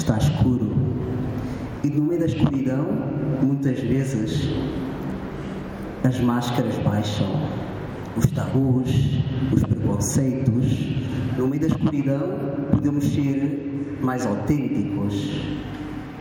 está escuro. E no meio da escuridão, muitas vezes, as máscaras baixam, os tabus, os preconceitos. No meio da escuridão, podemos ser mais autênticos.